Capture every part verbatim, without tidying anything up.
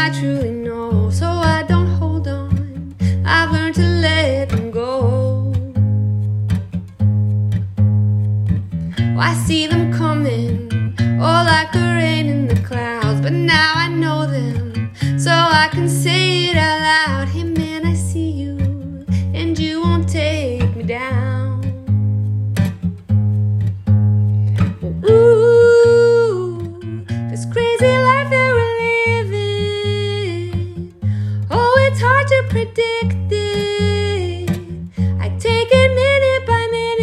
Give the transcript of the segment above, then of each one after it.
I truly know, so I don't hold on. I've learned to let them go. Oh, I see them coming, oh, like the rain in the clouds, but now I know them, so I can say it out loud. Hey man, I see you, and you won't take me down. Ooh, this crazy life that we're living, oh, it's hard to predict it. I take it minute by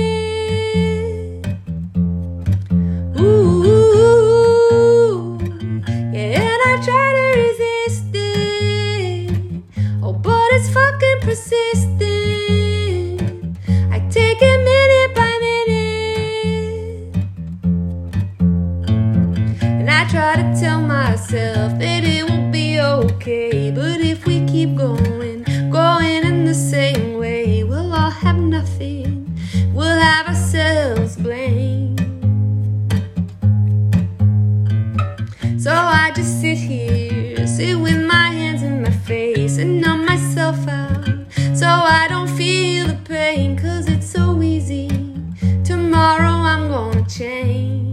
minute. Ooh, yeah, and I try to resist it, oh, but it's fucking persistent. I take it minute by minute, and I try to tell myself that it will be okay, but if we keep going, going in the same way, we'll all have nothing, we'll have ourselves blamed. So I just sit here, sit with my hands in my face and numb myself out, so I don't feel the pain, cause it's so easy. Tomorrow I'm gonna change.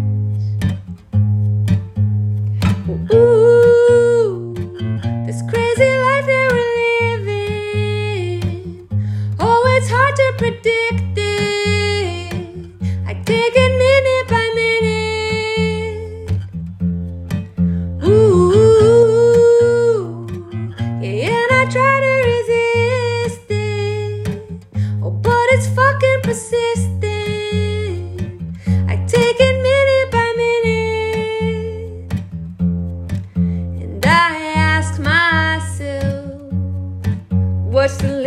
Ooh, this crazy life that we're living, oh, it's hard to predict it. I take it minute by minute. Ooh, yeah, and I try to resist it, oh, but it's fucking persistent. I take it minute by minute, and I ask myself, what's the